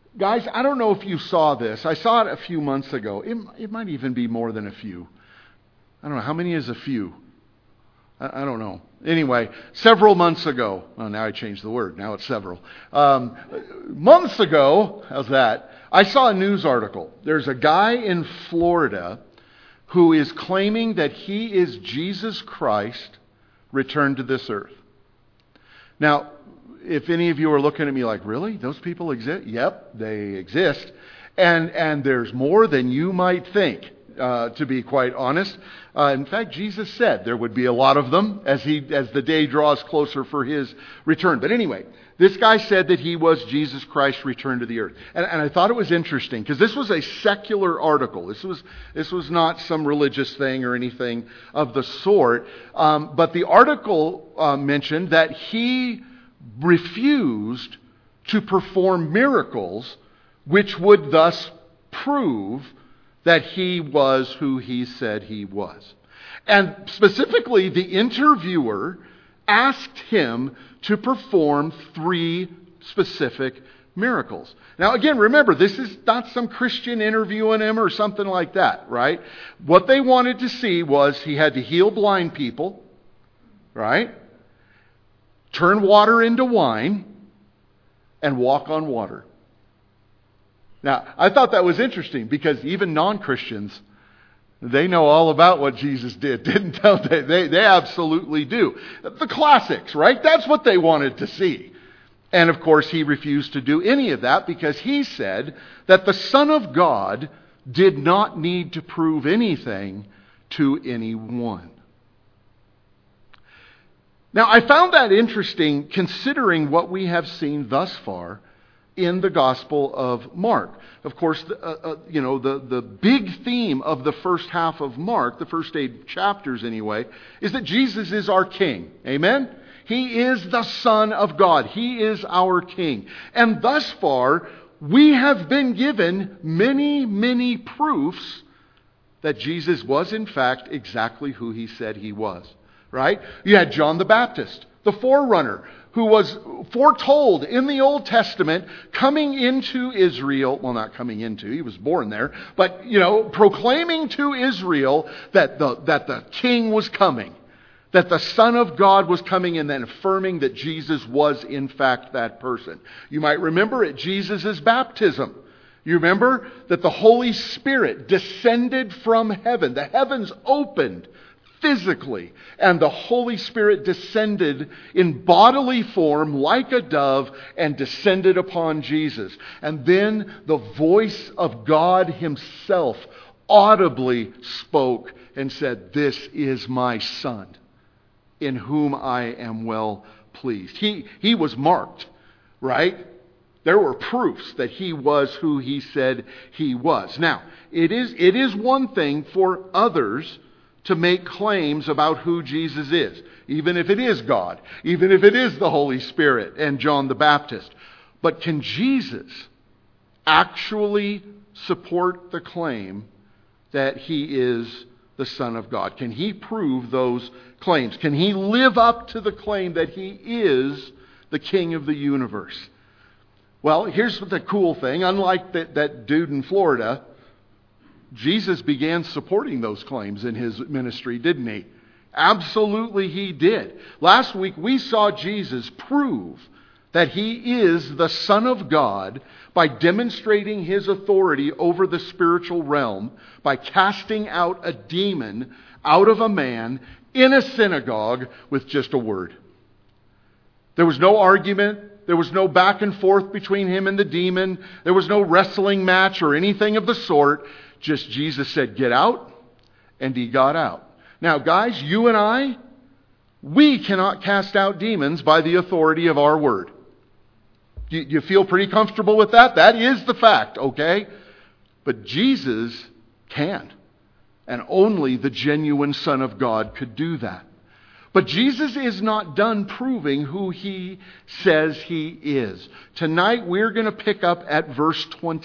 Guys, I don't know if you saw this. I saw it a few months ago. It might even be more than a few. I don't know. How many is a few? I don't know. Anyway, several months ago. Oh, now I changed the word. Now it's several. Months ago, how's that? I saw a news article. There's a guy in Florida who is claiming that he is Jesus Christ returned to this earth. Now, if any of you are looking at me like, really? Those people exist? Yep, they exist. And there's more than you might think, to be quite honest. In fact, Jesus said there would be a lot of them as the day draws closer for his return. But anyway, this guy said that he was Jesus Christ returned to the earth. And I thought it was interesting because this was a secular article. This was not some religious thing or anything of the sort. But the article mentioned that he refused to perform miracles which would thus prove that he was who he said he was. And specifically, the interviewer asked him to perform 3 specific miracles. Now again, remember, this is not some Christian interviewing him or something like that, right? What they wanted to see was he had to heal blind people, right? Turn water into wine, and walk on water. Now, I thought that was interesting because even non-Christians, they know all about what Jesus did, didn't they? They absolutely do. The classics, right? That's what they wanted to see. And of course, he refused to do any of that because he said that the Son of God did not need to prove anything to anyone. Now, I found that interesting considering what we have seen thus far in the Gospel of Mark. Of course, the big theme of the first half of Mark, the first 8 chapters anyway, is that Jesus is our King. Amen? He is the Son of God. He is our King. And thus far, we have been given many, many proofs that Jesus was in fact exactly who he said he was. Right? You had John the Baptist, the forerunner, who was foretold in the Old Testament coming into Israel. Well, not coming into, he was born there. But, proclaiming to Israel that the king was coming. That the Son of God was coming, and then affirming that Jesus was in fact that person. You might remember at Jesus' baptism. You remember that the Holy Spirit descended from heaven. The heavens opened physically, and the Holy Spirit descended in bodily form like a dove and descended upon Jesus. And then the voice of God himself audibly spoke and said, "This is my Son, in whom I am well pleased." He was marked, right? There were proofs that he was who he said he was. Now, it is one thing for others to make claims about who Jesus is, even if it is God, even if it is the Holy Spirit and John the Baptist. But can Jesus actually support the claim that he is the Son of God? Can he prove those claims? Can he live up to the claim that he is the King of the universe? Well, here's the cool thing. Unlike that dude in Florida, Jesus began supporting those claims in his ministry, didn't he? Absolutely he did. Last week we saw Jesus prove that he is the Son of God by demonstrating his authority over the spiritual realm, by casting out a demon out of a man in a synagogue with just a word. There was no argument. There was no back and forth between him and the demon. There was no wrestling match or anything of the sort. Just Jesus said, "Get out," and he got out. Now, guys, you and I, we cannot cast out demons by the authority of our word. You feel pretty comfortable with that? That is the fact, okay? But Jesus can. And only the genuine Son of God could do that. But Jesus is not done proving who he says he is. Tonight we're going to pick up at verse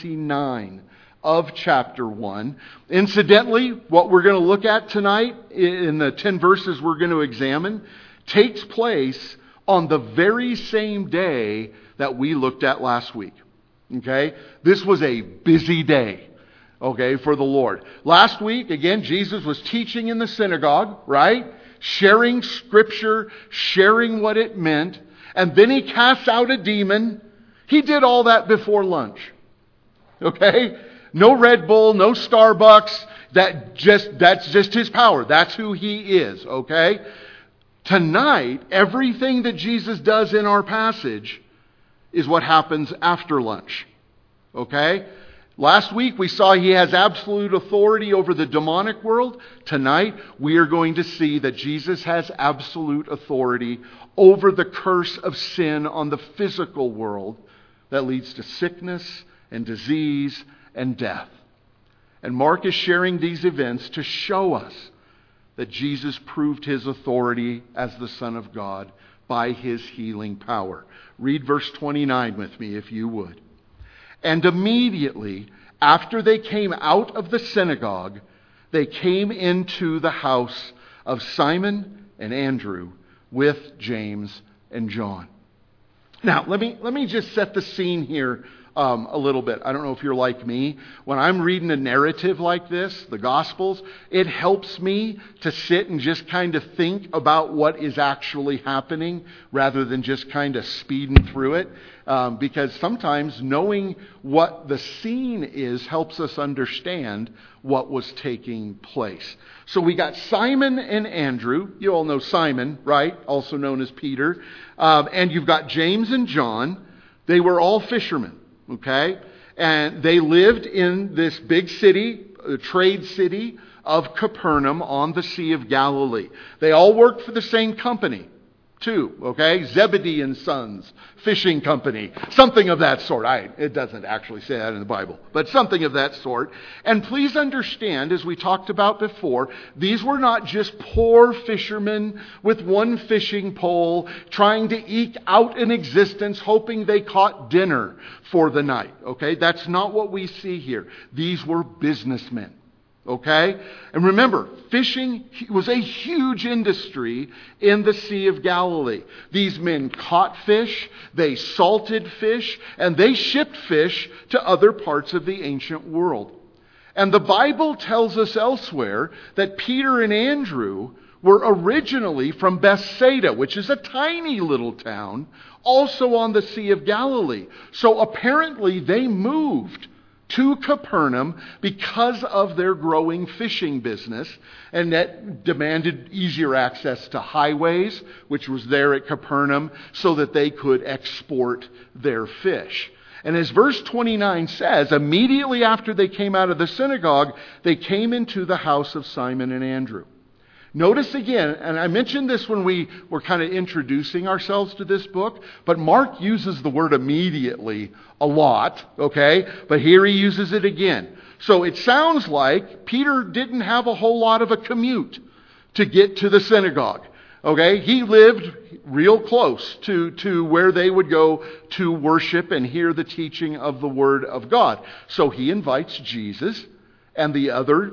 29 of chapter 1. Incidentally, what we're going to look at tonight in the 10 verses we're going to examine takes place on the very same day that we looked at last week. Okay? This was a busy day, okay, for the Lord. Last week, again, Jesus was teaching in the synagogue, right? Sharing Scripture, sharing what it meant. And then he casts out a demon. He did all that before lunch. Okay? No Red Bull, no Starbucks. That's just his power. That's who he is, okay? Tonight, everything that Jesus does in our passage is what happens after lunch. Okay? Last week we saw he has absolute authority over the demonic world. Tonight we are going to see that Jesus has absolute authority over the curse of sin on the physical world that leads to sickness and disease and death. And Mark is sharing these events to show us that Jesus proved his authority as the Son of God by his healing power. Read verse 29 with me, if you would. And immediately after they came out of the synagogue, they came into the house of Simon and Andrew with James and John. Now, let me just set the scene here a little bit. I don't know if you're like me. When I'm reading a narrative like this, the Gospels, it helps me to sit and just kind of think about what is actually happening rather than just kind of speeding through it. Because sometimes knowing what the scene is helps us understand what was taking place. So we got Simon and Andrew. You all know Simon, right? Also known as Peter. And you've got James and John. They were all fishermen. Okay? And they lived in this big city, the trade city of Capernaum on the Sea of Galilee. They all worked for the same company, too. Okay? Zebedee and Sons Fishing Company. Something of that sort. It doesn't actually say that in the Bible, but something of that sort. And please understand, as we talked about before, these were not just poor fishermen with one fishing pole trying to eke out an existence, hoping they caught dinner for the night. Okay? That's not what we see here. These were businessmen. Okay? And remember, fishing was a huge industry in the Sea of Galilee. These men caught fish, they salted fish, and they shipped fish to other parts of the ancient world. And the Bible tells us elsewhere that Peter and Andrew were originally from Bethsaida, which is a tiny little town, also on the Sea of Galilee. So apparently they moved to Capernaum because of their growing fishing business, and that demanded easier access to highways, which was there at Capernaum, so that they could export their fish. And as verse 29 says, immediately after they came out of the synagogue, they came into the house of Simon and Andrew. Notice again, and I mentioned this when we were kind of introducing ourselves to this book, but Mark uses the word immediately a lot, okay? But here he uses it again. So it sounds like Peter didn't have a whole lot of a commute to get to the synagogue, okay? He lived real close to where they would go to worship and hear the teaching of the Word of God. So he invites Jesus and the other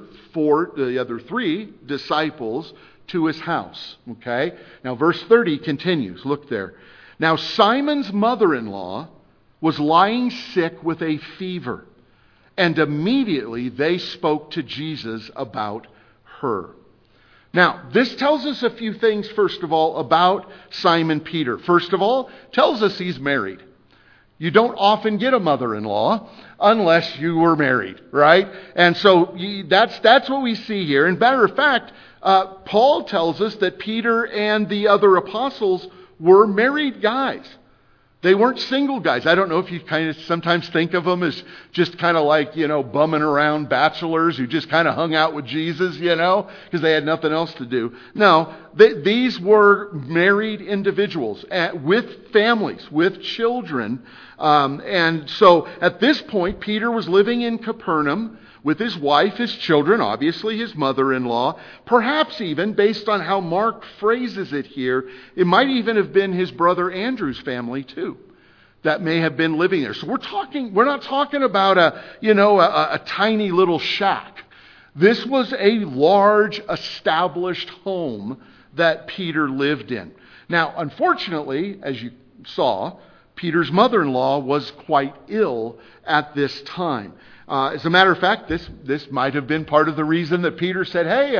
three disciples to his house. Okay? Now verse 30 continues. Look there. Now Simon's mother-in-law was lying sick with a fever, and immediately they spoke to Jesus about her. Now, this tells us a few things, first of all, about Simon Peter. First of all, tells us he's married. You don't often get a mother-in-law unless you were married, right? And so that's what we see here. And matter of fact, Paul tells us that Peter and the other apostles were married guys. They weren't single guys. I don't know if you kind of sometimes think of them as just kind of like, bumming around bachelors who just kind of hung out with Jesus, because they had nothing else to do. No, these were married individuals with families, with children. And so at this point, Peter was living in Capernaum with his wife, his children, obviously his mother-in-law. Perhaps even, based on how Mark phrases it here, it might even have been his brother Andrew's family too that may have been living there. So we're not talking about a tiny little shack. This was a large established home that Peter lived in. Now, unfortunately, as you saw, Peter's mother-in-law was quite ill at this time. As a matter of fact, this might have been part of the reason that Peter said, hey,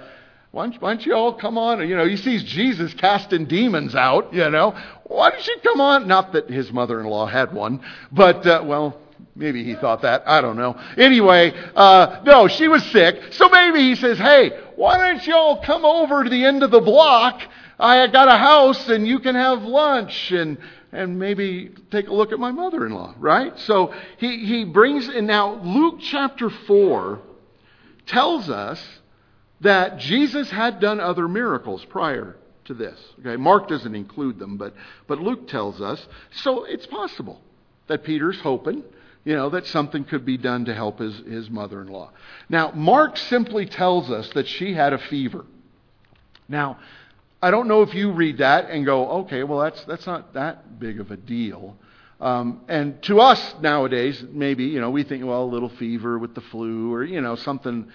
why don't you all come on? He sees Jesus casting demons out, Why don't you come on? Not that his mother-in-law had one, but, maybe he thought that. I don't know. Anyway, no, she was sick. So maybe he says, hey, why don't you all come over to the end of the block? I got a house and you can have lunch and maybe take a look at my mother-in-law, right? So he brings in. Now, Luke chapter 4 tells us that Jesus had done other miracles prior to this. Okay, Mark doesn't include them, but Luke tells us. So it's possible that Peter's hoping, that something could be done to help his mother-in-law. Now, Mark simply tells us that she had a fever. Now, I don't know if you read that and go, okay, well, that's not that big of a deal. And to us nowadays, maybe, we think, well, a little fever with the flu or, something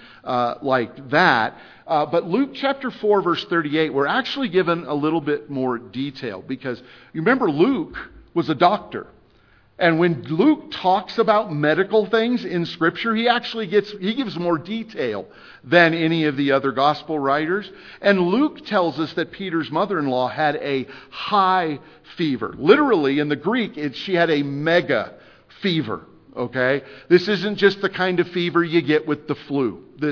like that. But Luke chapter 4, verse 38, we're actually given a little bit more detail because you remember Luke was a doctor. And when Luke talks about medical things in Scripture, he gives more detail than any of the other gospel writers. And Luke tells us that Peter's mother-in-law had a high fever. Literally, in the Greek, she had a mega fever. Okay? This isn't just the kind of fever you get with the flu. This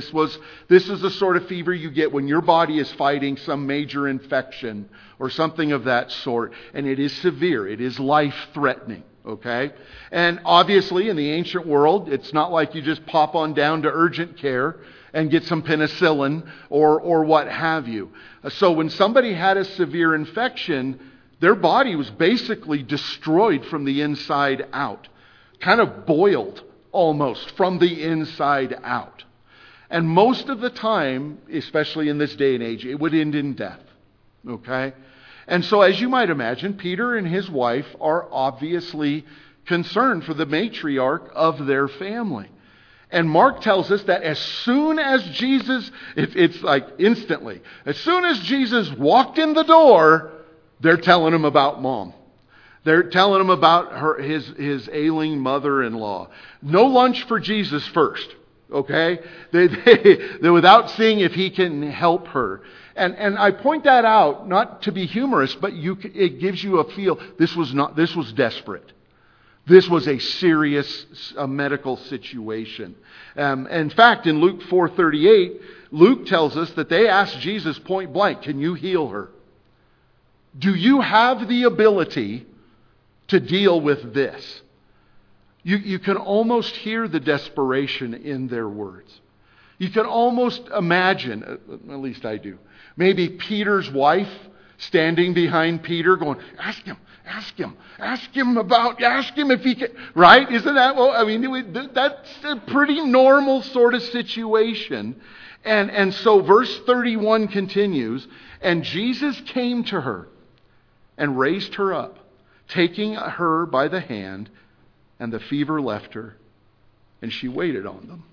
is the sort of fever you get when your body is fighting some major infection or something of that sort. And it is severe. It is life-threatening. Okay? And obviously, in the ancient world, it's not like you just pop on down to urgent care and get some penicillin or what have you. So when somebody had a severe infection, their body was basically destroyed from the inside out. Kind of boiled almost from the inside out. And most of the time, especially in this day and age, it would end in death. Okay? And so, as you might imagine, Peter and his wife are obviously concerned for the matriarch of their family. And Mark tells us that as soon as Jesus, it's like instantly, as soon as Jesus walked in the door, they're telling him about mom. They're telling him about his ailing mother-in-law. No lunch for Jesus first, okay? They're without seeing if he can help her. And I point that out not to be humorous, but it gives you a feel. This was desperate. This was a serious medical situation. In fact, in Luke 4:38, Luke tells us that they asked Jesus point blank, "Can you heal her? Do you have the ability to deal with this?" You can almost hear the desperation in their words. You can almost imagine, at least I do, maybe Peter's wife standing behind Peter going, ask him if he can, right? Isn't that, that's a pretty normal sort of situation. And so verse 31 continues, and Jesus came to her and raised her up, taking her by the hand, and the fever left her, and she waited on them.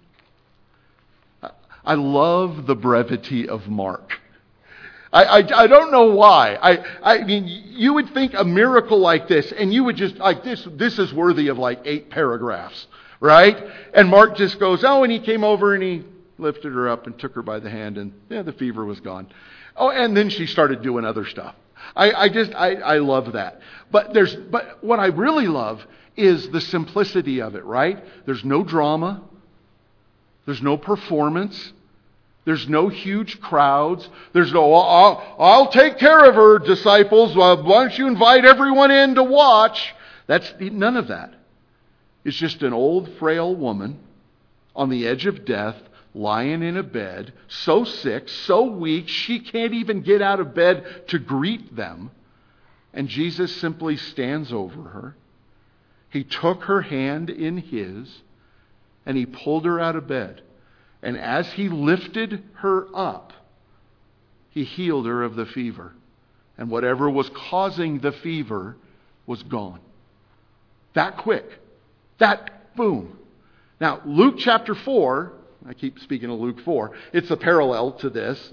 I love the brevity of Mark. I don't know why. I mean, you would think a miracle like this, and you would just, like, this is worthy of like 8 paragraphs, right? And Mark just goes, and he came over and he lifted her up and took her by the hand, and the fever was gone. Oh, and then she started doing other stuff. I love that. But what I really love is the simplicity of it, right? There's no drama. There's no performance. There's no huge crowds. There's no, I'll take care of her, disciples. Why don't you invite everyone in to watch? That's none of that. It's just an old, frail woman on the edge of death, lying in a bed, so sick, so weak, she can't even get out of bed to greet them. And Jesus simply stands over her. He took her hand in his, and he pulled her out of bed. And as he lifted her up, he healed her of the fever. And whatever was causing the fever was gone. That quick. That boom. Now, Luke chapter 4, I keep speaking of Luke 4, it's a parallel to this.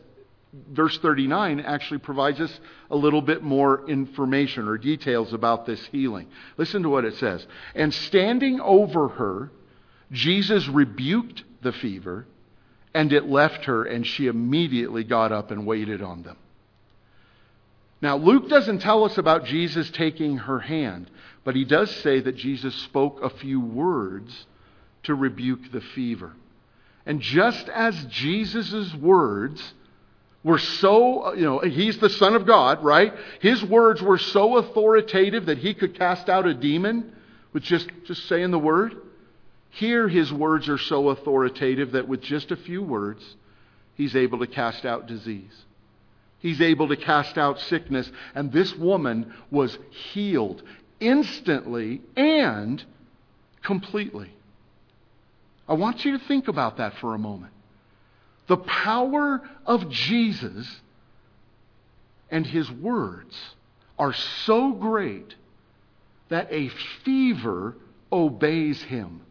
verse 39 actually provides us a little bit more information or details about this healing. Listen to what it says. And standing over her, Jesus rebuked the fever, and it left her, and she immediately got up and waited on them. Now, Luke doesn't tell us about Jesus taking her hand, but he does say that Jesus spoke a few words to rebuke the fever. And just as Jesus' words were so, he's the Son of God, right? His words were so authoritative that he could cast out a demon with just saying the word. Here his words are so authoritative that with just a few words, he's able to cast out disease. He's able to cast out sickness. And this woman was healed instantly and completely. I want you to think about that for a moment. The power of Jesus and his words are so great that a fever obeys him.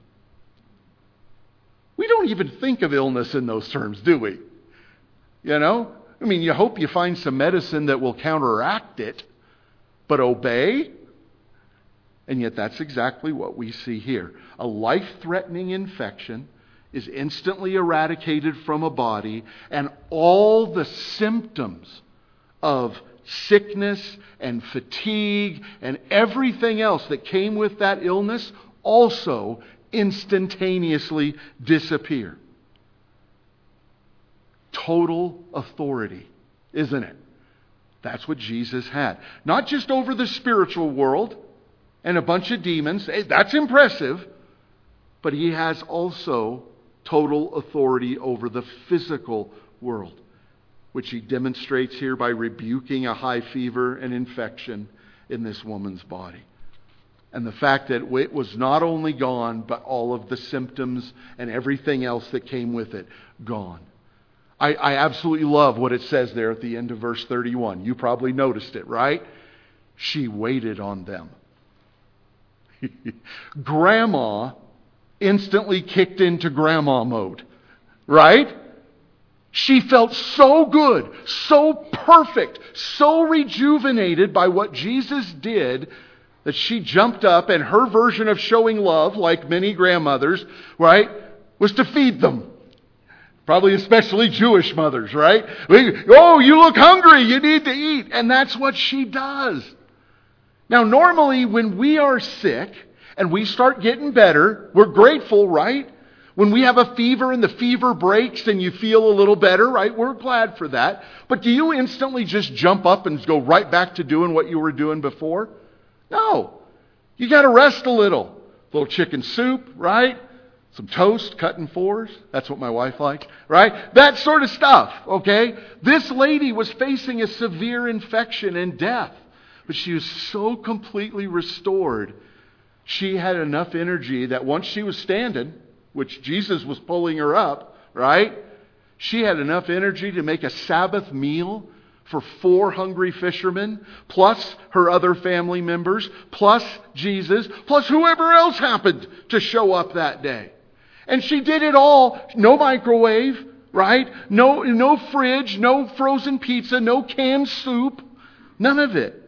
We don't even think of illness in those terms, do we? You hope you find some medicine that will counteract it, but obey? And yet that's exactly what we see here. A life-threatening infection is instantly eradicated from a body, and all the symptoms of sickness and fatigue and everything else that came with that illness also instantaneously disappear. Total authority, isn't it? That's what Jesus had. Not just over the spiritual world and a bunch of demons. That's impressive. But he has also total authority over the physical world, which he demonstrates here by rebuking a high fever and infection in this woman's body. And the fact that it was not only gone, but all of the symptoms and everything else that came with it, gone. I absolutely love what it says there at the end of verse 31. You probably noticed it, right? She waited on them. Grandma instantly kicked into grandma mode, right? She felt so good, so perfect, so rejuvenated by what Jesus did that she jumped up, and her version of showing love, like many grandmothers, right, was to feed them. Probably especially Jewish mothers, right? Oh, you look hungry, you need to eat. And that's what she does. Now, normally when we are sick and we start getting better, we're grateful, right? When we have a fever and the fever breaks and you feel a little better, right? We're glad for that. But do you instantly just jump up and go right back to doing what you were doing before? No. You got to rest a little. A little chicken soup, right? Some toast cut in fours. That's what my wife likes, right? That sort of stuff, okay? This lady was facing a severe infection and death, but she was so completely restored. She had enough energy that once she was standing, which Jesus was pulling her up, right? She had enough energy to make a Sabbath meal for 4 hungry fishermen, plus her other family members, plus Jesus, plus whoever else happened to show up that day. And she did it all. No microwave, right? No fridge, no frozen pizza, no canned soup. None of it.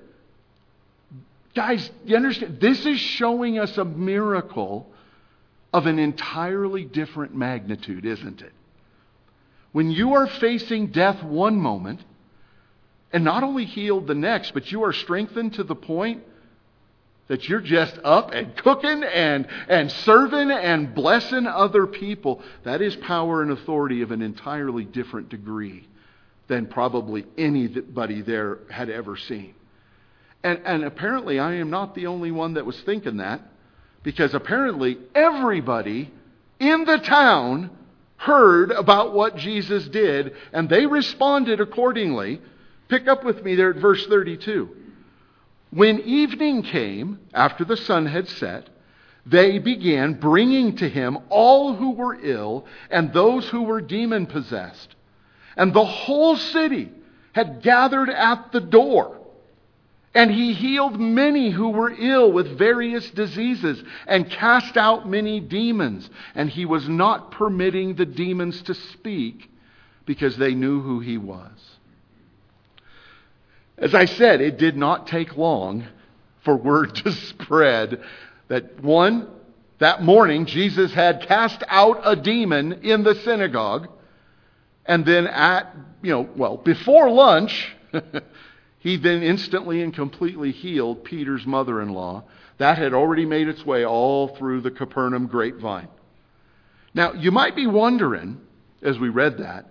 Guys, you understand? This is showing us a miracle of an entirely different magnitude, isn't it? When you are facing death one moment, and not only healed the next, but you are strengthened to the point that you're just up and cooking and serving and blessing other people. That is power and authority of an entirely different degree than probably anybody there had ever seen. And apparently I am not the only one that was thinking that, because apparently everybody in the town heard about what Jesus did, and they responded accordingly. Pick up with me there at verse 32. When evening came, after the sun had set, they began bringing to him all who were ill and those who were demon-possessed. And the whole city had gathered at the door. And he healed many who were ill with various diseases and cast out many demons. And he was not permitting the demons to speak because they knew who he was. As I said, it did not take long for word to spread that morning Jesus had cast out a demon in the synagogue, and then before lunch, he then instantly and completely healed Peter's mother-in-law. That had already made its way all through the Capernaum grapevine. Now, you might be wondering, as we read that,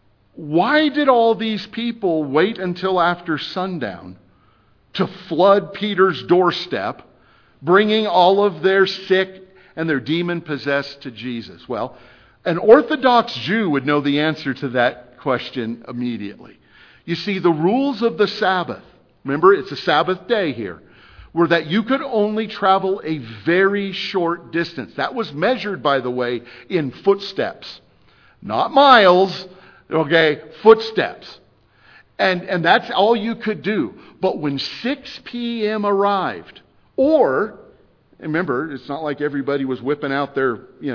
why did all these people wait until after sundown to flood Peter's doorstep, bringing all of their sick and their demon-possessed to Jesus? Well, an Orthodox Jew would know the answer to that question immediately. You see, the rules of the Sabbath, remember it's a Sabbath day here, were that you could only travel a very short distance. That was measured, by the way, in footsteps. Not miles, okay, footsteps. And that's all you could do. But when 6 p.m. arrived, or, remember, it's not like everybody was whipping out their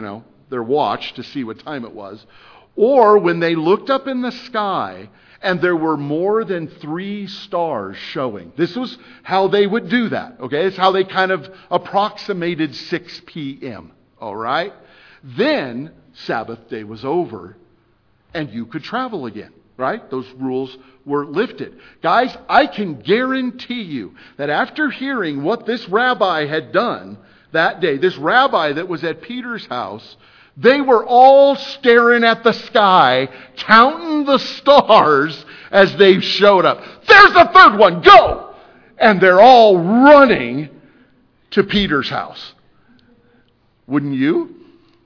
watch to see what time it was, or when they looked up in the sky and there were more than 3 stars showing. This was how they would do that, okay? It's how they kind of approximated 6 p.m., all right? Then Sabbath day was over and you could travel again, right? Those rules were lifted. Guys, I can guarantee you that after hearing what this rabbi had done that day, this rabbi that was at Peter's house, they were all staring at the sky, counting the stars as they showed up. There's the third one, go! And they're all running to Peter's house. Wouldn't you?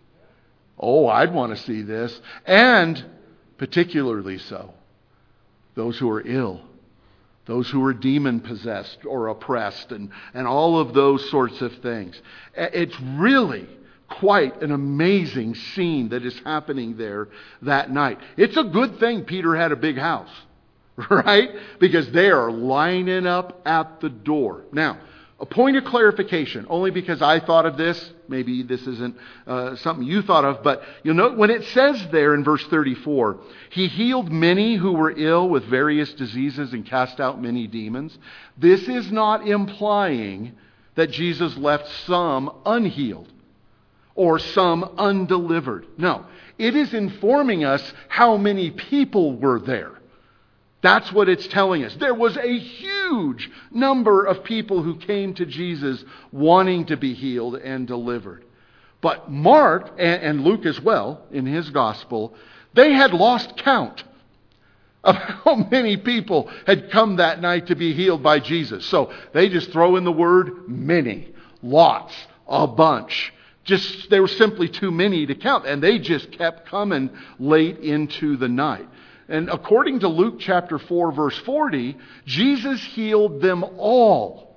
Oh, I'd want to see this. And particularly so, those who are ill, those who are demon-possessed or oppressed, and all of those sorts of things. It's really quite an amazing scene that is happening there that night. It's a good thing Peter had a big house, right? Because they are lining up at the door. Now, a point of clarification, only because I thought of this. Maybe this isn't something you thought of, but you'll note when it says there in verse 34, he healed many who were ill with various diseases and cast out many demons. This is not implying that Jesus left some unhealed or some undelivered. No, it is informing us how many people were there. That's what it's telling us. There was a huge number of people who came to Jesus wanting to be healed and delivered. But Mark, and Luke as well, in his gospel, they had lost count of how many people had come that night to be healed by Jesus. So they just throw in the word many, lots, a bunch. There were simply too many to count, and they just kept coming late into the night. And according to Luke chapter 4, verse 40, Jesus healed them all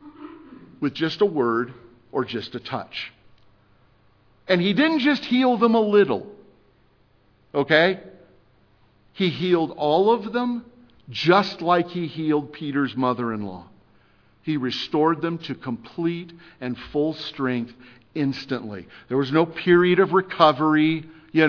with just a word or just a touch. And he didn't just heal them a little, okay? He healed all of them just like he healed Peter's mother-in-law. He restored them to complete and full strength instantly. There was no period of recovery,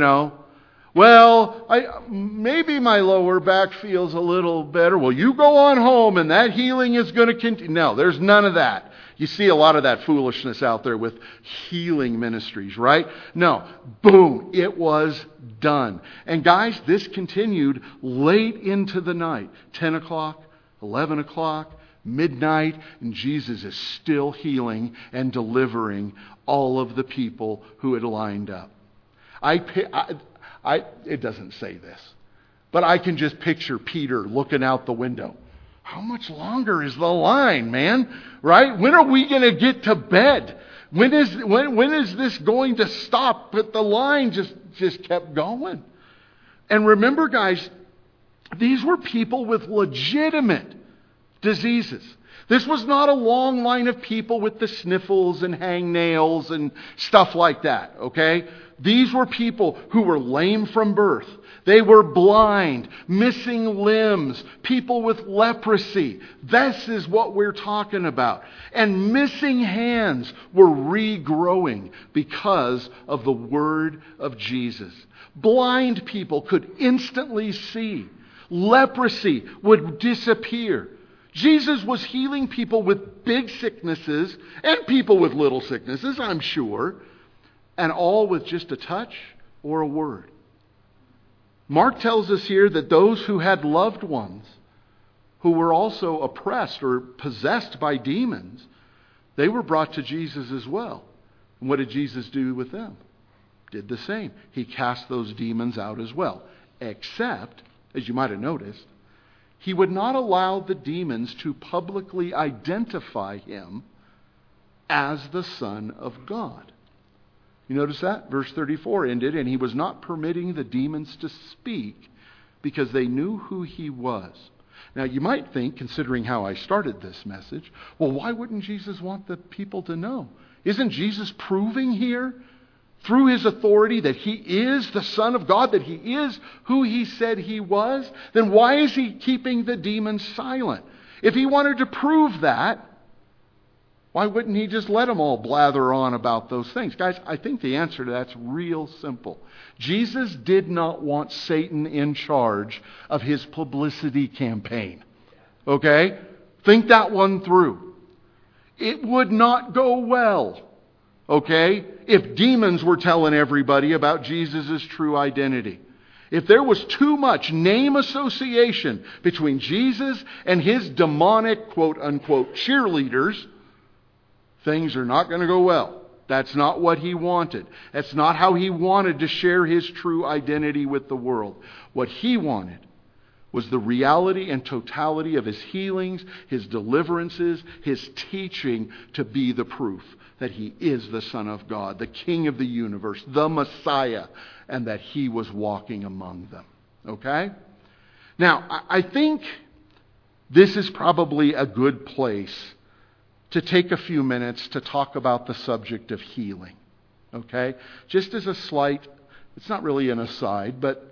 Well, maybe my lower back feels a little better. Well, you go on home and that healing is going to continue. No, there's none of that. You see a lot of that foolishness out there with healing ministries, right? No, boom, it was done. And guys, this continued late into the night. 10 o'clock, 11 o'clock, midnight, and Jesus is still healing and delivering all of the people who had lined up. It doesn't say this, but I can just picture Peter looking out the window. How much longer is the line, man? Right? When are we going to get to bed? When is this going to stop? But the line just kept going. And remember, guys, these were people with legitimate diseases. This was not a long line of people with the sniffles and hangnails and stuff like that, okay? These were people who were lame from birth. They were blind, missing limbs, people with leprosy. This is what we're talking about. And missing hands were regrowing because of the word of Jesus. Blind people could instantly see. Leprosy would disappear. Jesus was healing people with big sicknesses and people with little sicknesses, I'm sure, and all with just a touch or a word. Mark tells us here that those who had loved ones who were also oppressed or possessed by demons, they were brought to Jesus as well. And what did Jesus do with them? Did the same. He cast those demons out as well. Except, as you might have noticed, he would not allow the demons to publicly identify him as the Son of God. You notice that? Verse 34 ended, and he was not permitting the demons to speak because they knew who he was. Now you might think, considering how I started this message, well, why wouldn't Jesus want the people to know? Isn't Jesus proving here through his authority that he is the Son of God, that he is who he said he was? Then why is he keeping the demons silent? If he wanted to prove that, why wouldn't he just let them all blather on about those things? Guys, I think the answer to that's real simple. Jesus did not want Satan in charge of his publicity campaign. Okay? Think that one through. It would not go well, okay, if demons were telling everybody about Jesus' true identity. If there was too much name association between Jesus and his demonic, quote-unquote, cheerleaders, things are not going to go well. That's not what he wanted. That's not how he wanted to share his true identity with the world. What he wanted was the reality and totality of his healings, his deliverances, his teaching to be the proof that he is the Son of God, the King of the universe, the Messiah, and that he was walking among them. Okay? Now, I think this is probably a good place to take a few minutes to talk about the subject of healing. Okay? Just as a slight, it's not really an aside, but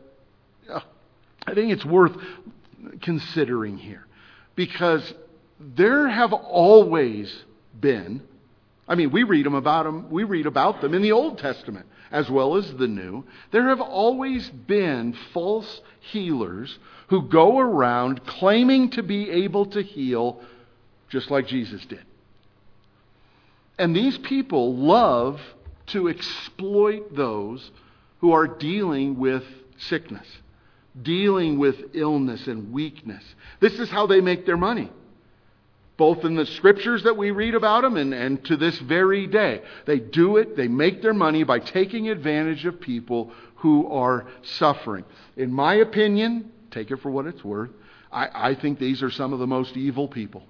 I think it's worth considering here. Because there have always been, we read about them in the Old Testament as well as the New. There have always been false healers who go around claiming to be able to heal just like Jesus did. And these people love to exploit those who are dealing with sickness, dealing with illness and weakness. This is how they make their money, both in the scriptures that we read about them and to this very day. They do it, they make their money by taking advantage of people who are suffering. In my opinion, take it for what it's worth, I think these are some of the most evil people.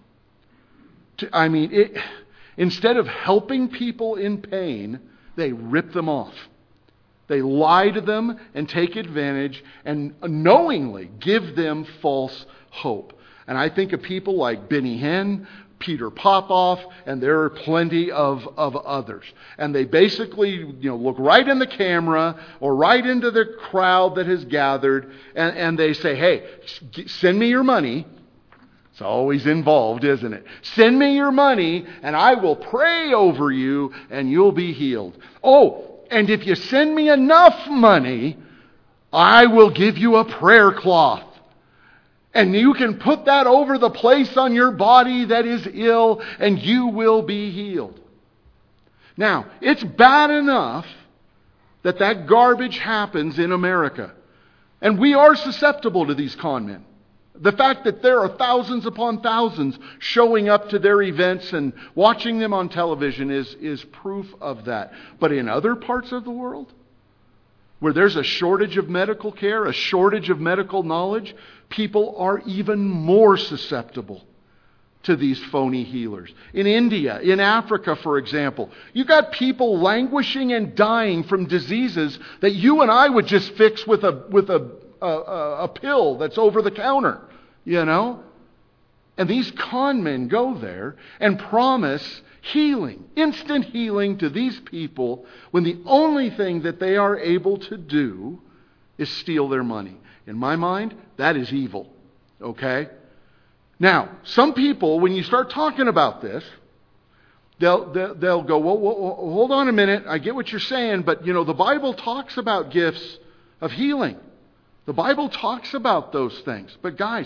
Instead of helping people in pain, they rip them off. They lie to them and take advantage and knowingly give them false hope. And I think of people like Benny Hinn, Peter Popoff, and there are plenty of others. And they basically look right in the camera or right into the crowd that has gathered and they say, hey, send me your money. It's always involved, isn't it? Send me your money and I will pray over you and you'll be healed. Oh, and if you send me enough money, I will give you a prayer cloth. And you can put that over the place on your body that is ill and you will be healed. Now, it's bad enough that garbage happens in America. And we are susceptible to these con men. The fact that there are thousands upon thousands showing up to their events and watching them on television is proof of that. But in other parts of the world, where there's a shortage of medical care, a shortage of medical knowledge, people are even more susceptible to these phony healers. In India, in Africa, for example, you got people languishing and dying from diseases that you and I would just fix with a pill that's over the counter, And these con men go there and promise healing, instant healing to these people when the only thing that they are able to do is steal their money. In my mind, that is evil. Okay? Now, some people, when you start talking about this, they'll go, well, hold on a minute. I get what you're saying, but the Bible talks about gifts of healing. The Bible talks about those things. But guys,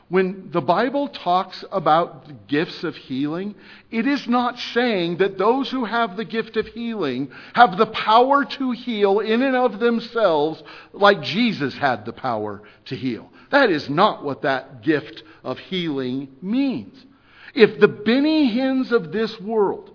When the Bible talks about the gifts of healing, it is not saying that those who have the gift of healing have the power to heal in and of themselves like Jesus had the power to heal. That is not what that gift of healing means. If the Benny Hinns of this world,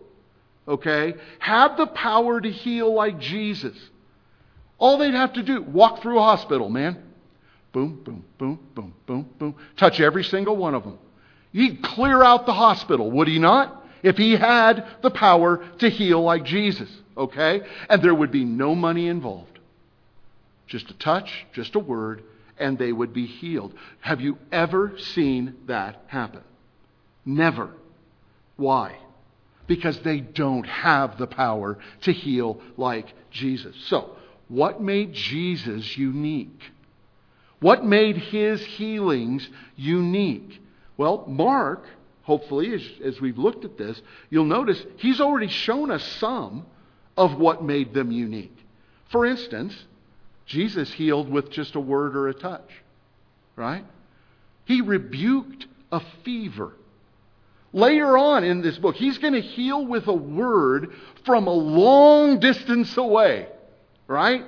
had the power to heal like Jesus, all they'd have to do, walk through a hospital, man. Boom, boom, boom, boom, boom, boom. Touch every single one of them. He'd clear out the hospital, would he not? If he had the power to heal like Jesus, And there would be no money involved. Just a touch, just a word, and they would be healed. Have you ever seen that happen? Never. Why? Because they don't have the power to heal like Jesus. So, what made Jesus unique? What made his healings unique? Well, Mark, hopefully, as we've looked at this, you'll notice he's already shown us some of what made them unique. For instance, Jesus healed with just a word or a touch, right? He rebuked a fever. Later on in this book, he's going to heal with a word from a long distance away, right?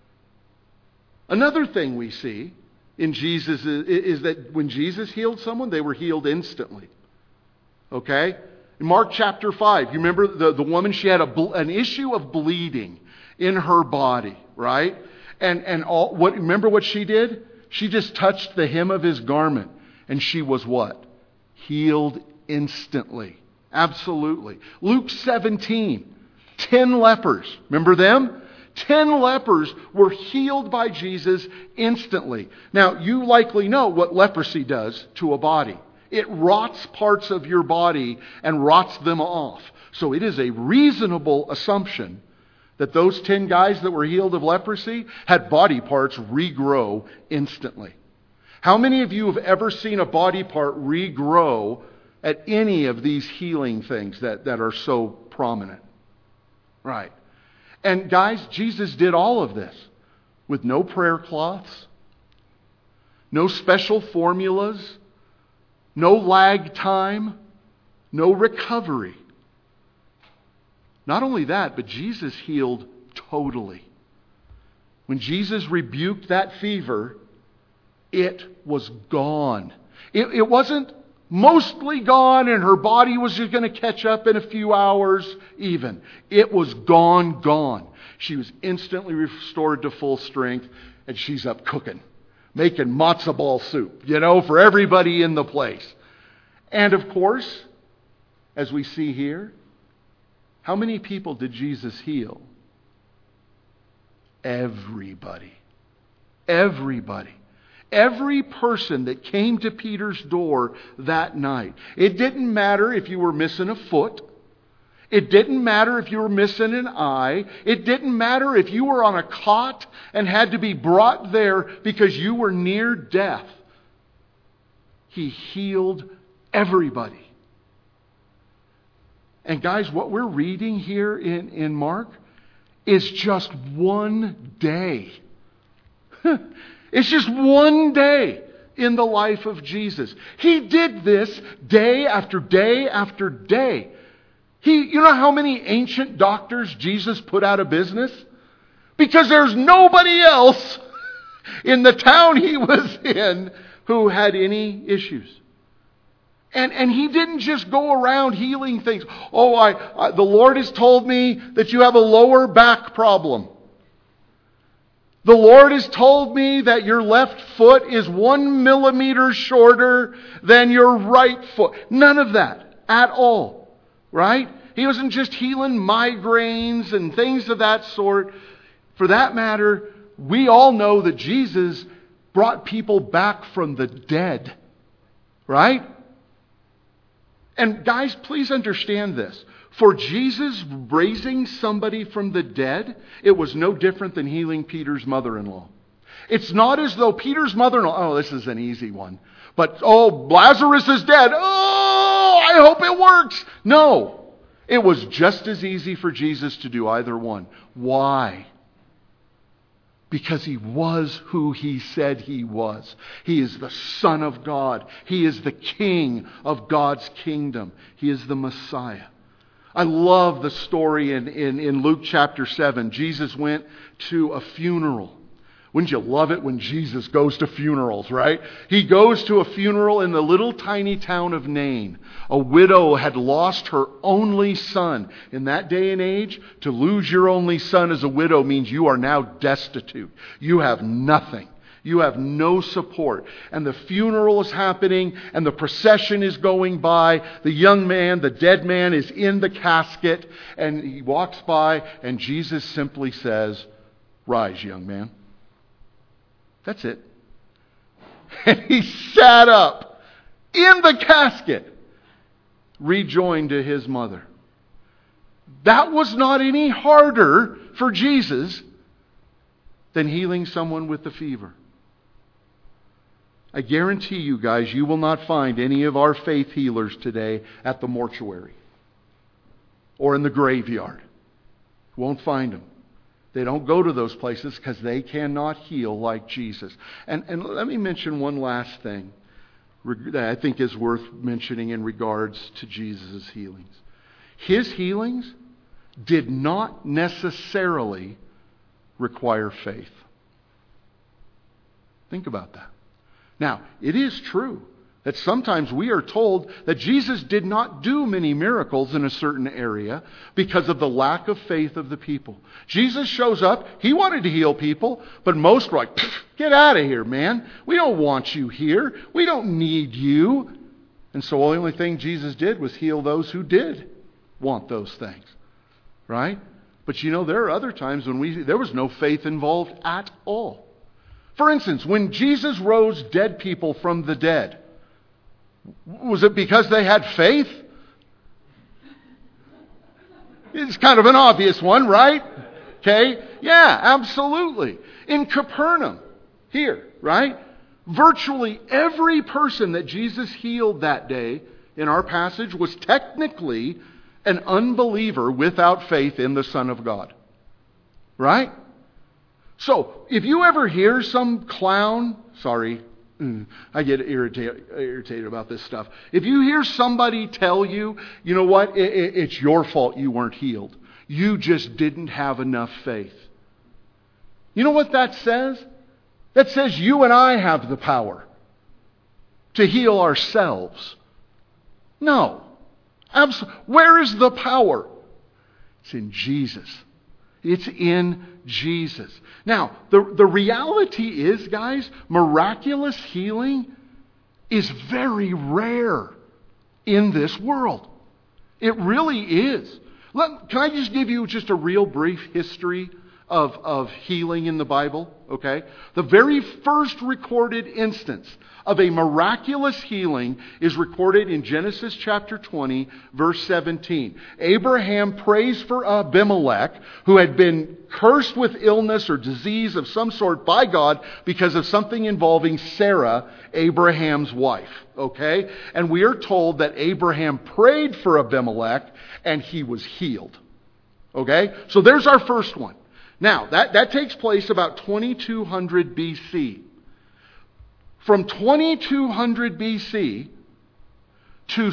Another thing we see in Jesus is that when Jesus healed someone, they were healed instantly. In Mark chapter 5, you remember the woman, she had an issue of bleeding in her body, right? Remember what she did? She just touched the hem of his garment, and she was what? Healed instantly. Absolutely. Luke 17, 10 lepers. Remember them? 10 lepers were healed by Jesus instantly. Now, you likely know what leprosy does to a body. It rots parts of your body and rots them off. So it is a reasonable assumption that those 10 guys that were healed of leprosy had body parts regrow instantly. How many of you have ever seen a body part regrow at any of these healing things that are so prominent? Right. And guys, Jesus did all of this with no prayer cloths, no special formulas, no lag time, no recovery. Not only that, but Jesus healed totally. When Jesus rebuked that fever, it was gone. It wasn't mostly gone and her body was just going to catch up in a few hours even. It was gone. She was instantly restored to full strength, and she's up cooking, making matzo ball soup, for everybody in the place. And of course, as we see here, how many people did Jesus heal? Everybody. Everybody. Every person that came to Peter's door that night. It didn't matter if you were missing a foot. It didn't matter if you were missing an eye. It didn't matter if you were on a cot and had to be brought there because you were near death. He healed everybody. And guys, what we're reading here in Mark is just one day. It's just one day in the life of Jesus. He did this day after day after day. You know how many ancient doctors Jesus put out of business? Because there's nobody else in the town he was in who had any issues. And he didn't just go around healing things. The Lord has told me that you have a lower back problem. The Lord has told me that your left foot is 1 millimeter shorter than your right foot. None of that at all. Right? He wasn't just healing migraines and things of that sort. For that matter, we all know that Jesus brought people back from the dead. Right? And guys, please understand this. For Jesus raising somebody from the dead, it was no different than healing Peter's mother-in-law. It's not as though Peter's mother-in-law, this is an easy one, but Lazarus is dead. I hope it works. No, it was just as easy for Jesus to do either one. Why? because he was who he said he was. He is the Son of God. He is the King of God's kingdom. He is the Messiah. I love the story in Luke chapter 7. Jesus went to a funeral. Wouldn't you love it when Jesus goes to funerals, right? He goes to a funeral in the little tiny town of Nain. A widow had lost her only son. In that day and age, to lose your only son as a widow means you are now destitute. You have nothing. You have no support. And the funeral is happening and the procession is going by. The young man, the dead man, is in the casket and he walks by and Jesus simply says, "Rise, young man." That's it. And he sat up in the casket, rejoined to his mother. That was not any harder for Jesus than healing someone with the fever. I guarantee you guys, you will not find any of our faith healers today at the mortuary or in the graveyard. Won't find them. They don't go to those places because they cannot heal like Jesus. And let me mention one last thing that I think is worth mentioning in regards to Jesus' healings. His healings did not necessarily require faith. Think about that. Now, it is true that sometimes we are told that Jesus did not do many miracles in a certain area because of the lack of faith of the people. Jesus shows up. He wanted to heal people, but most were like, "Get out of here, man. We don't want you here. We don't need you." And so the only thing Jesus did was heal those who did want those things. Right? But you know, there are other times when there was no faith involved at all. For instance, when Jesus rose dead people from the dead, was it because they had faith? It's kind of an obvious one, right? Okay? Yeah, absolutely. In Capernaum, here, right? Virtually every person that Jesus healed that day in our passage was technically an unbeliever without faith in the Son of God. Right? So, if you ever hear some clown, I get irritated about this stuff. If you hear somebody tell you, you know what, it's your fault you weren't healed. You just didn't have enough faith. You know what that says? That says you and I have the power to heal ourselves. No. Where is the power? It's in Jesus. It's in Jesus. Now, the reality is, guys, miraculous healing is very rare in this world. It really is. Can I just give you just a real brief history of healing in the Bible? Okay? The very first recorded instance of a miraculous healing is recorded in Genesis chapter 20, verse 17. Abraham prays for Abimelech, who had been cursed with illness or disease of some sort by God because of something involving Sarah, Abraham's wife. Okay? And we are told that Abraham prayed for Abimelech and he was healed. Okay? So there's our first one. Now, that takes place about 2200 BC. From 2200 BC to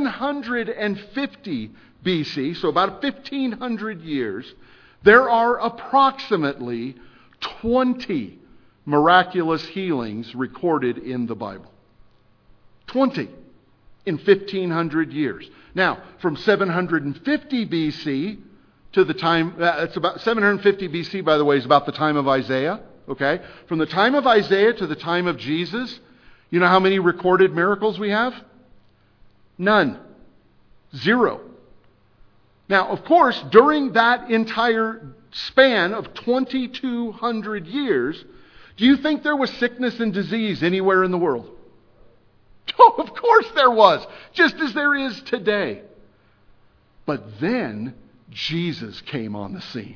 750 BC, so about 1500 years, there are approximately 20 miraculous healings recorded in the Bible. 20 in 1500 years. Now, from 750 BC to the time, it's about 750 BC, by the way, is about the time of Isaiah. Okay? From the time of Isaiah to the time of Jesus, you know how many recorded miracles we have? None. 0. Now, of course, during that entire span of 2200 years, do you think there was sickness and disease anywhere in the world? Oh, of course there was, just as there is today. But then Jesus came on the scene.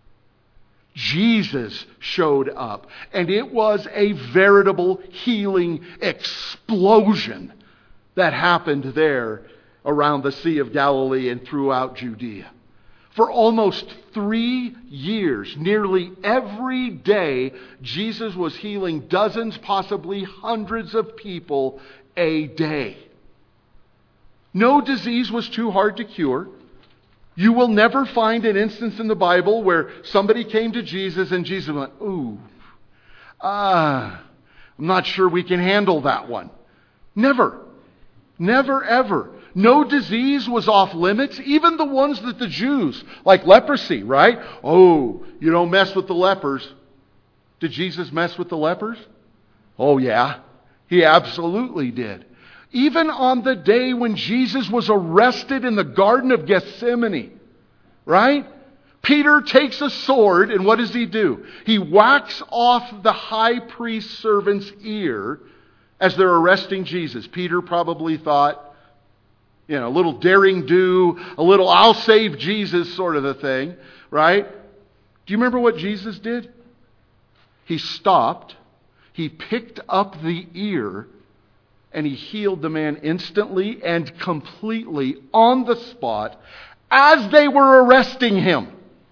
Jesus showed up, and it was a veritable healing explosion that happened there around the Sea of Galilee and throughout Judea. For almost 3 years, nearly every day, Jesus was healing dozens, possibly hundreds of people a day. No disease was too hard to cure. You will never find an instance in the Bible where somebody came to Jesus and Jesus went, I'm not sure we can handle that one. Never. Never, ever. No disease was off limits, even the ones that the Jews, like leprosy, right? Oh, you don't mess with the lepers. Did Jesus mess with the lepers? Oh, yeah. He absolutely did. Even on the day when Jesus was arrested in the Garden of Gethsemane, right? Peter takes a sword, and what does he do? He whacks off the high priest's servant's ear as they're arresting Jesus. Peter probably thought, a little daring do, a little I'll save Jesus sort of a thing, right? Do you remember what Jesus did? He stopped, he picked up the ear, and he healed the man instantly and completely on the spot as they were arresting him.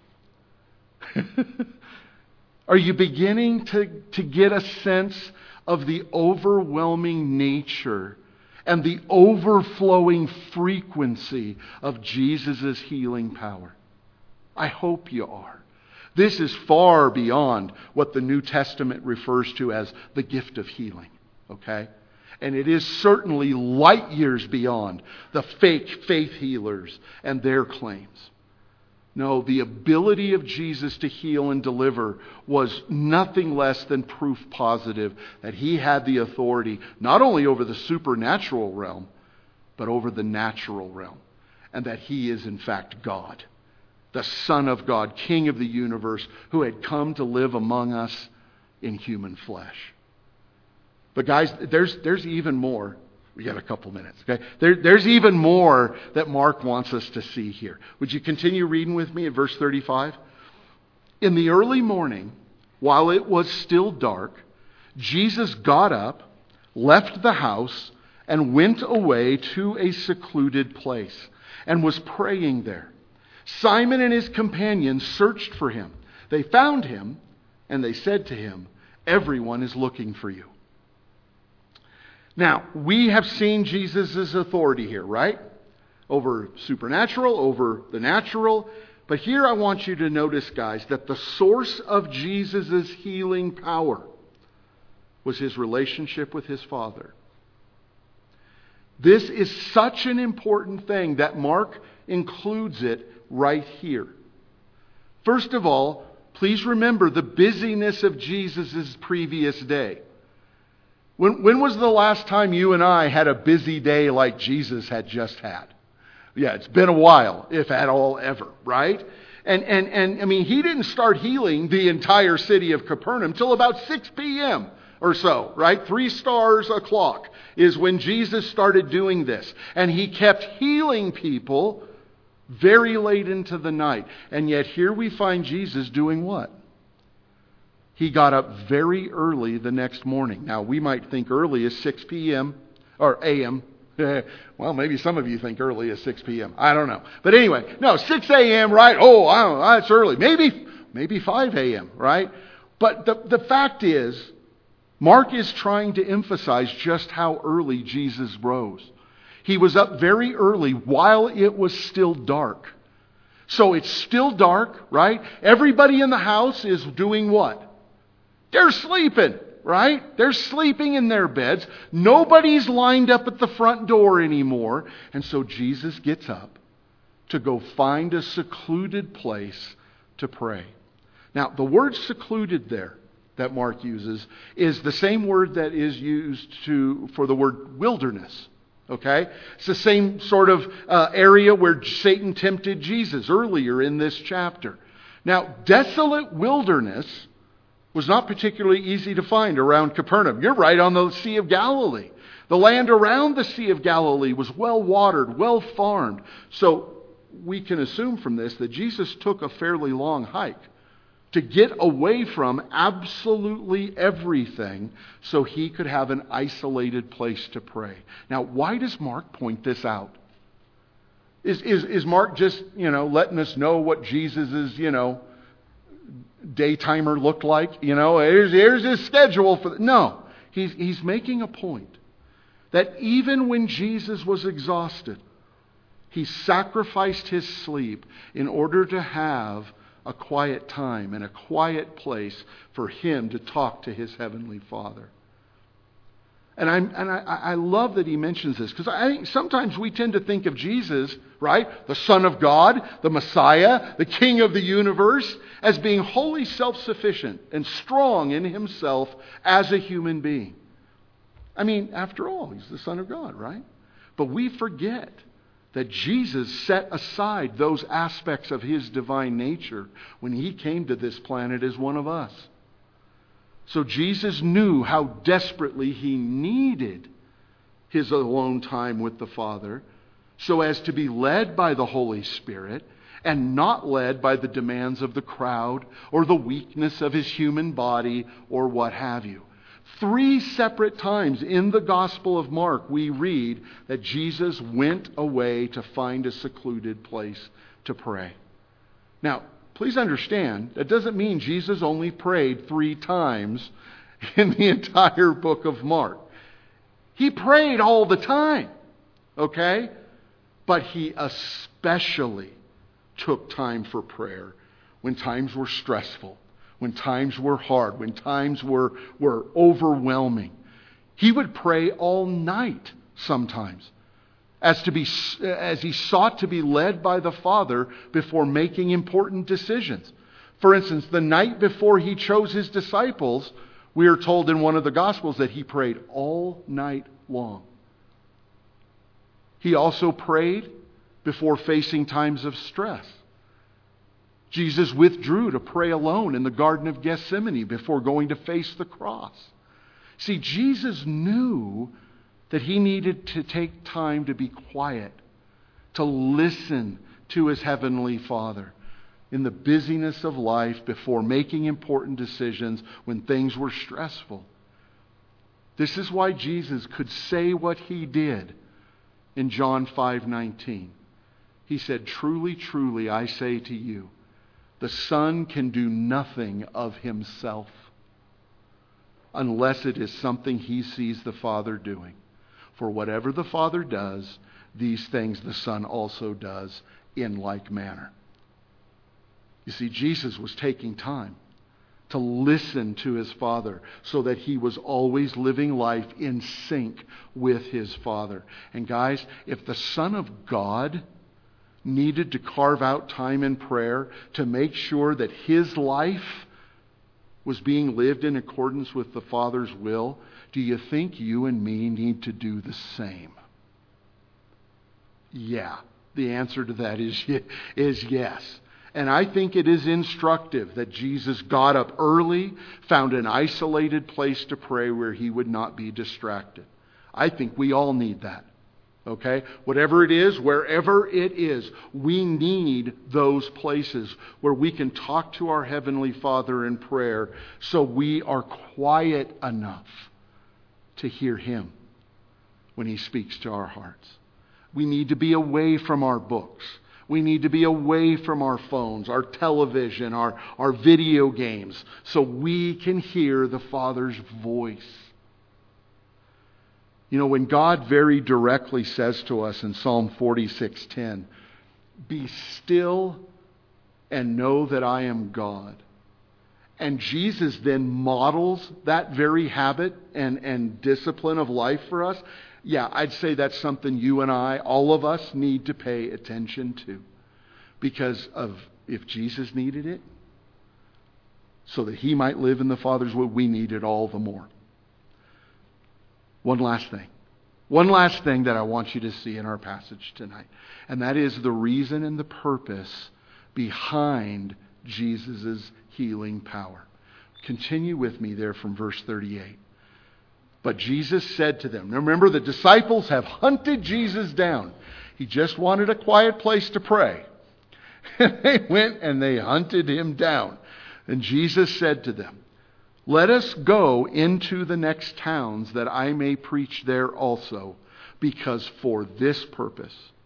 Are you beginning to get a sense of the overwhelming nature and the overflowing frequency of Jesus' healing power? I hope you are. This is far beyond what the New Testament refers to as the gift of healing. Okay? And it is certainly light years beyond the fake faith healers and their claims. No, the ability of Jesus to heal and deliver was nothing less than proof positive that he had the authority not only over the supernatural realm, but over the natural realm. And that he is in fact God, the Son of God, King of the universe, who had come to live among us in human flesh. But guys, there's even more. We got a couple minutes, okay? There's even more that Mark wants us to see here. Would you continue reading with me at verse 35? In the early morning, while it was still dark, Jesus got up, left the house, and went away to a secluded place, and was praying there. Simon and his companions searched for him. They found him, and they said to him, "Everyone is looking for you." Now, we have seen Jesus' authority here, right? Over supernatural, over the natural. But here I want you to notice, guys, that the source of Jesus' healing power was his relationship with his Father. This is such an important thing that Mark includes it right here. First of all, please remember the busyness of Jesus' previous day. When was the last time you and I had a busy day like Jesus had just had? Yeah, it's been a while, if at all ever, right? And I mean, he didn't start healing the entire city of Capernaum till about 6 p.m. or so, right? 3 stars o'clock is when Jesus started doing this. And he kept healing people very late into the night. And yet here we find Jesus doing what? He got up very early the next morning. Now, we might think early is 6 p.m. or a.m. Well, maybe some of you think early is 6 p.m. I don't know. But anyway, no, 6 a.m., right? Oh, I don't know, that's early. Maybe 5 a.m., right? But the fact is, Mark is trying to emphasize just how early Jesus rose. He was up very early while it was still dark. So it's still dark, right? Everybody in the house is doing what? They're sleeping, right? They're sleeping in their beds. Nobody's lined up at the front door anymore. And so Jesus gets up to go find a secluded place to pray. Now, the word secluded there that Mark uses is the same word that is used for the word wilderness. Okay? It's the same sort of area where Satan tempted Jesus earlier in this chapter. Now, desolate wilderness was not particularly easy to find around Capernaum. You're right on the Sea of Galilee. The land around the Sea of Galilee was well watered, well farmed. So we can assume from this that Jesus took a fairly long hike to get away from absolutely everything so he could have an isolated place to pray. Now, why does Mark point this out? Is Mark just, letting us know what Jesus' daytimer looked like? Here's his schedule for no. He's making a point that even when Jesus was exhausted, he sacrificed his sleep in order to have a quiet time and a quiet place for him to talk to his heavenly Father. And I love that he mentions this, because I think sometimes we tend to think of Jesus, right, the Son of God, the Messiah, the King of the universe, as being wholly self-sufficient and strong in himself as a human being. I mean, after all, he's the Son of God, right? But we forget that Jesus set aside those aspects of his divine nature when he came to this planet as one of us. So Jesus knew how desperately he needed his alone time with the Father, so as to be led by the Holy Spirit and not led by the demands of the crowd or the weakness of his human body or what have you. 3 separate times in the Gospel of Mark we read that Jesus went away to find a secluded place to pray. Now, please understand, that doesn't mean Jesus only prayed 3 times in the entire book of Mark. He prayed all the time, okay? But he especially took time for prayer when times were stressful, when times were hard, when times were overwhelming. He would pray all night sometimes, as he sought to be led by the Father before making important decisions. For instance, the night before he chose his disciples, we are told in one of the Gospels that he prayed all night long. He also prayed before facing times of stress. Jesus withdrew to pray alone in the Garden of Gethsemane before going to face the cross. See, Jesus knew that he needed to take time to be quiet, to listen to his heavenly Father in the busyness of life before making important decisions when things were stressful. This is why Jesus could say what he did in John 5:19. He said, "Truly, truly, I say to you, the Son can do nothing of himself unless it is something he sees the Father doing. For whatever the Father does, these things the Son also does in like manner." You see, Jesus was taking time to listen to his Father so that he was always living life in sync with his Father. And guys, if the Son of God needed to carve out time in prayer to make sure that his life was being lived in accordance with the Father's will, do you think you and me need to do the same? Yeah, the answer to that is yes. And I think it is instructive that Jesus got up early, found an isolated place to pray where he would not be distracted. I think we all need that. Okay? Whatever it is, wherever it is, we need those places where we can talk to our Heavenly Father in prayer so we are quiet enough to hear him when he speaks to our hearts. We need to be away from our books. We need to be away from our phones, our television, our video games, so we can hear the Father's voice. You know, when God very directly says to us in Psalm 46:10, "Be still and know that I am God." And Jesus then models that very habit and discipline of life for us. Yeah, I'd say that's something you and I, all of us, need to pay attention to. Because of if Jesus needed it, so that he might live in the Father's will, we need it all the more. One last thing that I want you to see in our passage tonight. And that is the reason and the purpose behind Jesus' healing power. Continue with me there from verse 38. But Jesus said to them, now remember, the disciples have hunted Jesus down. He just wanted a quiet place to pray. And they went and they hunted him down. And Jesus said to them, "Let us go into the next towns that I may preach there also, because for this purpose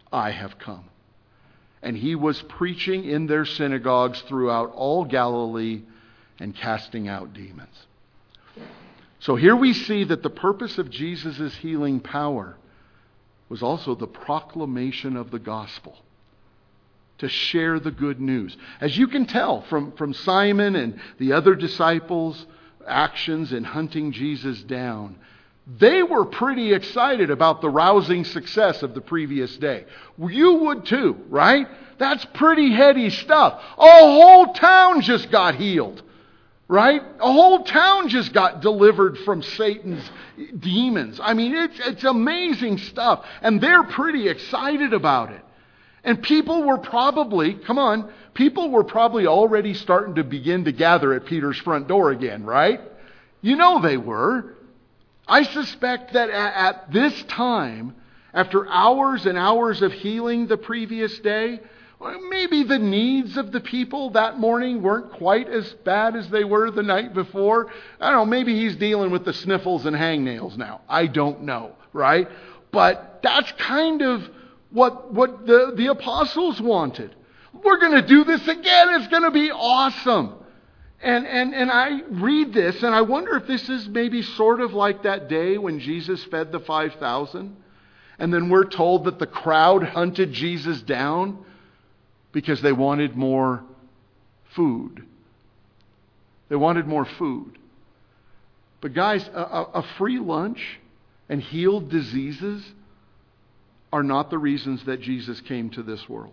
I have come. And he was preaching in their synagogues throughout all Galilee and casting out demons. So here we see that the purpose of Jesus' healing power was also the proclamation of the gospel, to share the good news. As you can tell from Simon and the other disciples' actions in hunting Jesus down, they were pretty excited about the rousing success of the previous day. You would too, right? That's pretty heady stuff. A whole town just got healed, right? A whole town just got delivered from Satan's demons. I mean, it's amazing stuff. And they're pretty excited about it. And people were probably already starting to begin to gather at Peter's front door again, right? You know they were. I suspect that at this time, after hours and hours of healing the previous day, maybe the needs of the people that morning weren't quite as bad as they were the night before. I don't know, maybe he's dealing with the sniffles and hangnails now. I don't know, right? But that's kind of what the apostles wanted. We're going to do this again. It's going to be awesome. And I read this and I wonder if this is maybe sort of like that day when Jesus fed the 5,000. And then we're told that the crowd hunted Jesus down because they wanted more food. They wanted more food. But guys, a free lunch and healed diseases are not the reasons that Jesus came to this world.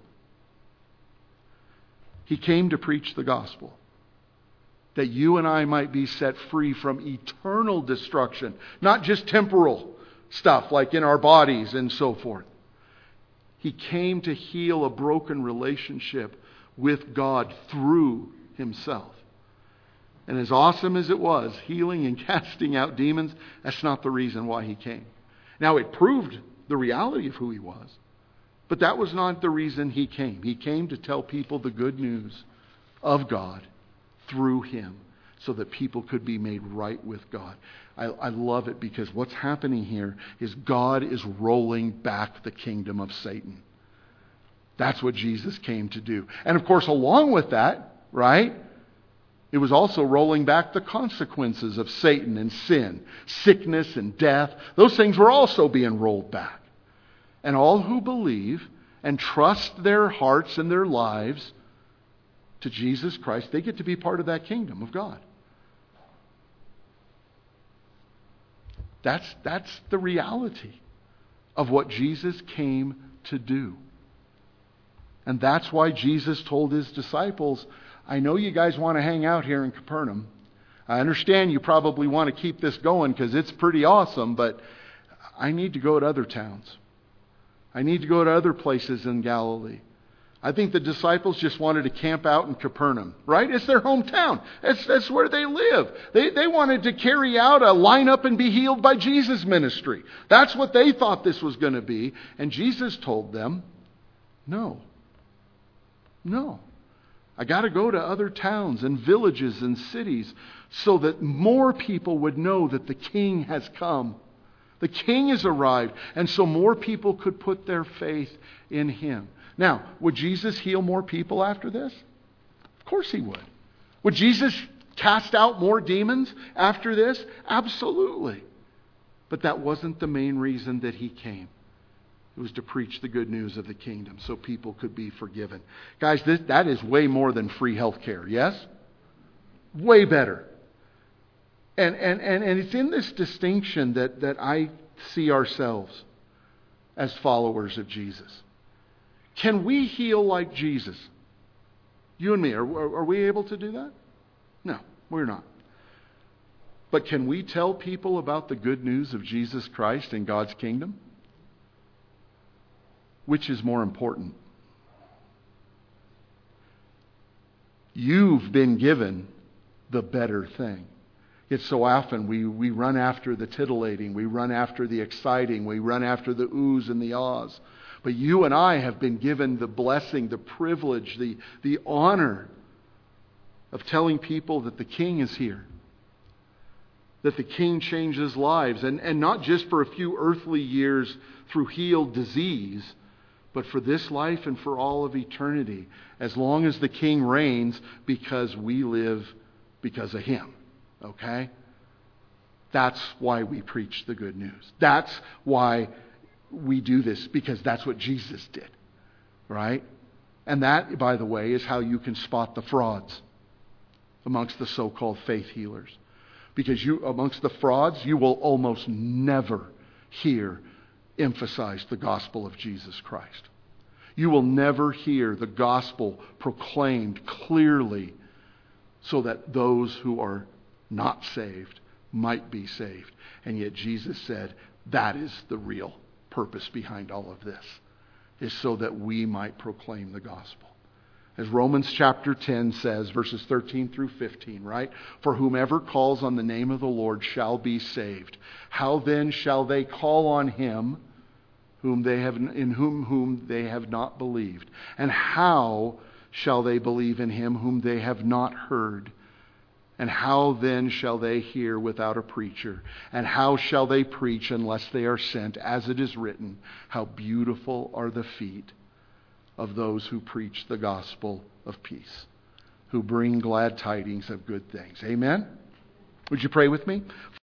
He came to preach the gospel, that you and I might be set free from eternal destruction, not just temporal stuff like in our bodies and so forth. He came to heal a broken relationship with God through himself. And as awesome as it was, healing and casting out demons, that's not the reason why he came. Now, it proved the reality of who he was, but that was not the reason he came. He came to tell people the good news of God through him so that people could be made right with God. I love it because what's happening here is God is rolling back the kingdom of Satan. That's what Jesus came to do. And of course, along with that, right, it was also rolling back the consequences of Satan and sin, sickness and death. Those things were also being rolled back. And all who believe and trust their hearts and their lives to Jesus Christ, they get to be part of that kingdom of God. That's the reality of what Jesus came to do. And that's why Jesus told his disciples, I know you guys want to hang out here in Capernaum. I understand you probably want to keep this going because it's pretty awesome, but I need to go to other towns. I need to go to other places in Galilee. I think the disciples just wanted to camp out in Capernaum, right? It's their hometown. That's where they live. They wanted to carry out a line up and be healed by Jesus ministry. That's what they thought this was going to be. And Jesus told them, no. I got to go to other towns and villages and cities so that more people would know that the King has come. The King has arrived. And so more people could put their faith in him. Now, would Jesus heal more people after this? Of course he would. Would Jesus cast out more demons after this? Absolutely. But that wasn't the main reason that he came. It was to preach the good news of the kingdom so people could be forgiven. Guys, that is way more than free health care, yes? Way better. And it's in this distinction that I see ourselves as followers of Jesus. Can we heal like Jesus? You and me, are we able to do that? No, we're not. But can we tell people about the good news of Jesus Christ and God's kingdom? Which is more important? You've been given the better thing. It's so often we run after the titillating, we run after the exciting, we run after the oohs and the ahs. But you and I have been given the blessing, the privilege, the honor of telling people that the King is here. That the King changes lives. And not just for a few earthly years through healed disease, but for this life and for all of eternity, as long as the King reigns, because we live because of Him. Okay? That's why we preach the good news. That's why we do this, because that's what Jesus did. Right? And that, by the way, is how you can spot the frauds amongst the so-called faith healers. Because amongst the frauds, you will almost never hear emphasize the gospel of Jesus Christ. You will never hear the gospel proclaimed clearly so that those who are not saved might be saved. And yet Jesus said that is the real purpose behind all of this, is so that we might proclaim the gospel. As Romans chapter 10 says, verses 13 through 15, right? For whomever calls on the name of the Lord shall be saved. How then shall they call on Him in whom they have not believed? And how shall they believe in Him whom they have not heard? And how then shall they hear without a preacher? And how shall they preach unless they are sent? As it is written, how beautiful are the feet of those who preach the gospel of peace, who bring glad tidings of good things. Amen? Would you pray with me?